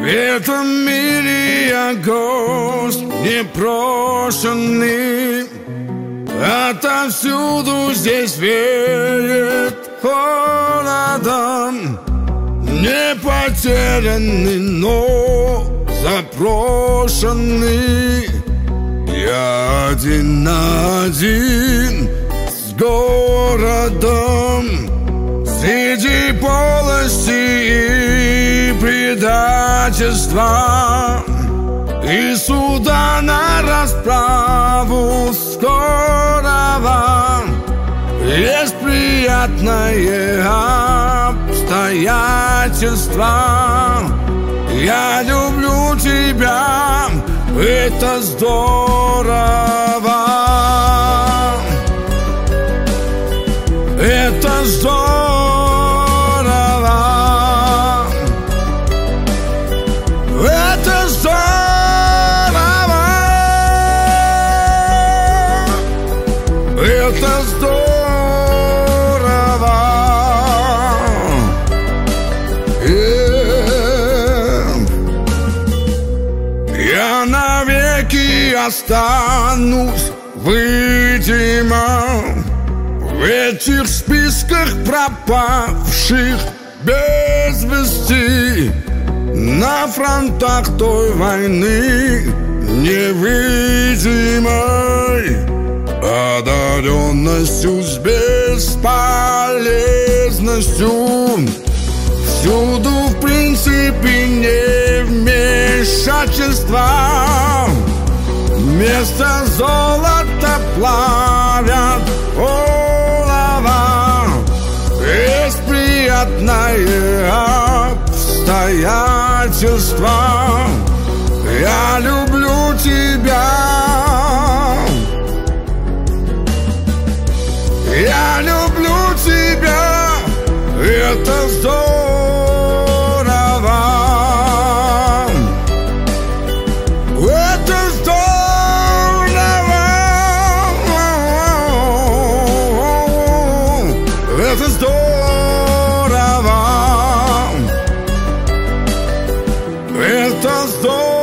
этом мире я гость непрошенный. Отовсюду здесь веет холодом. Не потерянный, но запрошенный. Я один на один с городом, среди полости и предательства, и суда на расправу скорого. Есть приятное обстоятельство. Я люблю тебя, это здорово. Это здорово. Это здорово. Это здорово. Я навеки останусь, видимо, в этих списках пропавших без вести, на фронтах той войны невидимой, одаренностью с бесполезностью. Всюду, в принципе, не вмешательство. Вместо золота плавят олово. Есть приятное обстоятельство. Я люблю тебя. Я люблю тебя. Это здорово. Это здорово. Это здорово. Это здорово.